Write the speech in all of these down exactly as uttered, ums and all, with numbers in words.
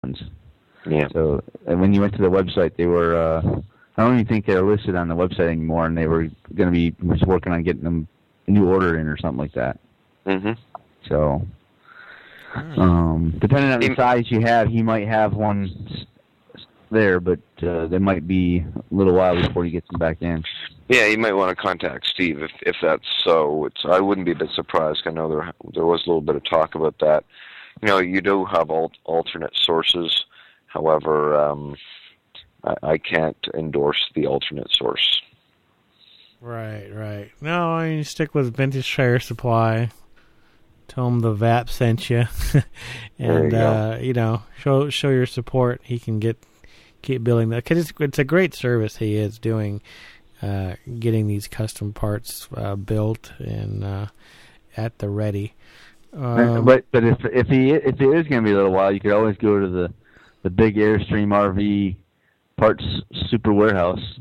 ones. Yeah. So and when you went to the website, they were. Uh, I don't even think they're listed on the website anymore, and they were going to be just working on getting them a new order in or something like that. Mhm. So, um, depending on the size you have, he might have one there, but uh, they might be a little while before he gets them back in. Yeah, you might want to contact Steve if if that's so. It's I wouldn't be a bit surprised. I know there there was a little bit of talk about that. You know, you do have alt, alternate sources. However, um, I, I can't endorse the alternate source. Right, right. No, I mean, you stick with Vintage Trailer Supply. Tell him the V A P sent you, and you uh, you know, show show your support. He can get keep building that because it's it's a great service he is doing, uh, getting these custom parts uh, built and uh, at the ready. Um, but but if if he if it is going to be a little while, you could always go to the the big Airstream R V parts super warehouse.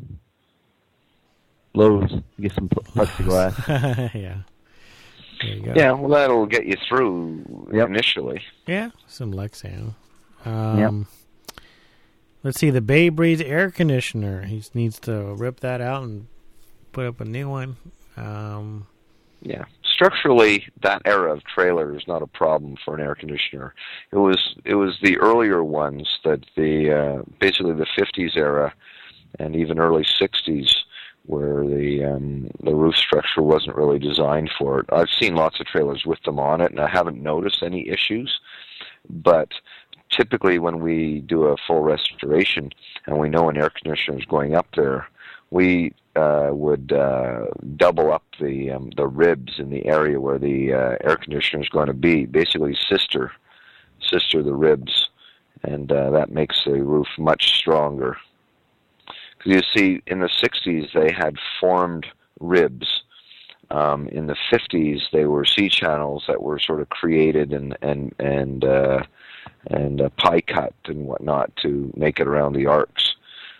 Lowe's, get some plexiglass. yeah. There you go. Yeah, well, that'll get you through yep. initially. Yeah, some Lexan. Um, yep. Let's see, the Bay Breeze air conditioner. He needs to rip that out and put up a new one. Um, yeah, structurally, that era of trailer is not a problem for an air conditioner. It was it was the earlier ones that the uh, basically the fifties era and even early sixties. Where the um, the roof structure wasn't really designed for it. I've seen lots of trailers with them on it, and I haven't noticed any issues. But typically, when we do a full restoration and we know an air conditioner is going up there, we uh, would uh, double up the um, the ribs in the area where the uh, air conditioner is going to be. Basically, sister sister the ribs, and uh, that makes the roof much stronger. You see, in the sixties, they had formed ribs. Um, in the fifties, they were C-channels that were sort of created and and and uh, and uh, pie cut and whatnot to make it around the arcs.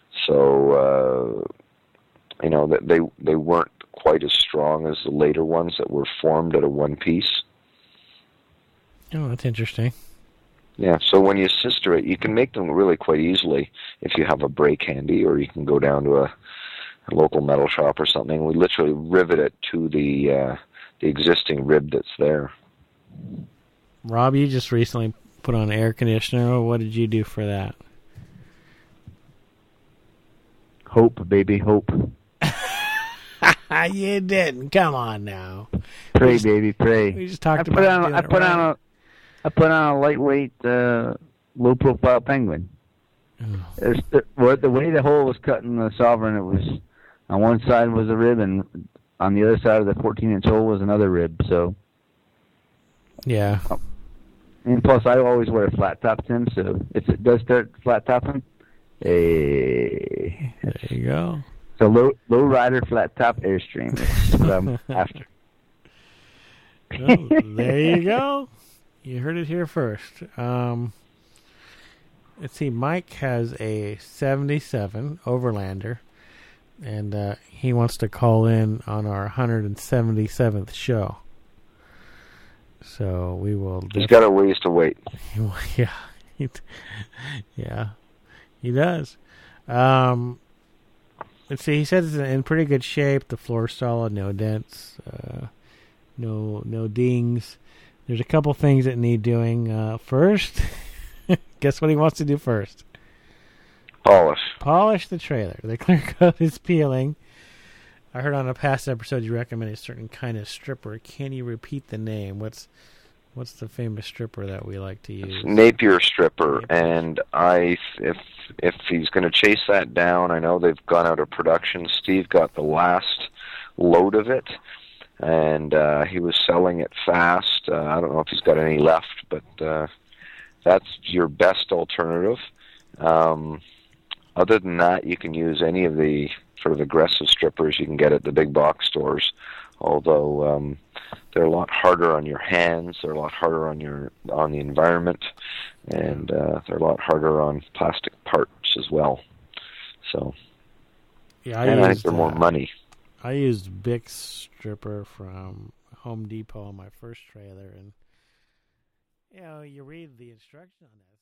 So uh, you know that they they weren't quite as strong as the later ones that were formed at a one piece. Oh, that's interesting. Yeah, so when you sister it, you can make them really quite easily if you have a brake handy, or you can go down to a, a local metal shop or something. We literally rivet it to the uh, the existing rib that's there. Rob, you just recently put on an air conditioner. What did you do for that? Hope, baby, hope. You didn't. Come on now. Pray, just, baby, pray. We just talked I about put on, doing I it put right. on a I put on a lightweight, uh, low-profile Penguin. Oh. The, well, the way the hole was cut in the Sovereign, it was on one side was a rib, and on the other side of the fourteen-inch hole was another rib. So, yeah. And plus, I always wear a flat top, Tim. So if it does start flat topping, hey, there you go. So low low rider flat top Airstream. That's what I'm after. Well, there you go. You heard it here first. Um, let's see. Mike has a seventy-seven Overlander, and uh, he wants to call in on our one hundred seventy-seventh show. So we will. He's got a ways to wait. Yeah, yeah, he does. Um, let's see. He says it's in pretty good shape. The floor's solid, no dents, uh, no no dings. There's a couple things that need doing. Uh, first, guess what he wants to do first? Polish. Polish the trailer. The clear coat is peeling. I heard on a past episode you recommend a certain kind of stripper. Can you repeat the name? What's what's the famous stripper that we like to use? It's Napier stripper, Napier. And I, if if he's going to chase that down, I know they've gone out of production. Steve got the last load of it, and uh, he was selling it fast. Uh, I don't know if he's got any left, but uh, that's your best alternative. Um, other than that, you can use any of the sort of aggressive strippers you can get at the big box stores, although um, they're a lot harder on your hands, they're a lot harder on your on the environment, and uh, they're a lot harder on plastic parts as well. So, yeah, I, and used, I think they're more uh, money. I used Bic stripper from Home Depot on my first trailer, and you know, you read the instruction on that.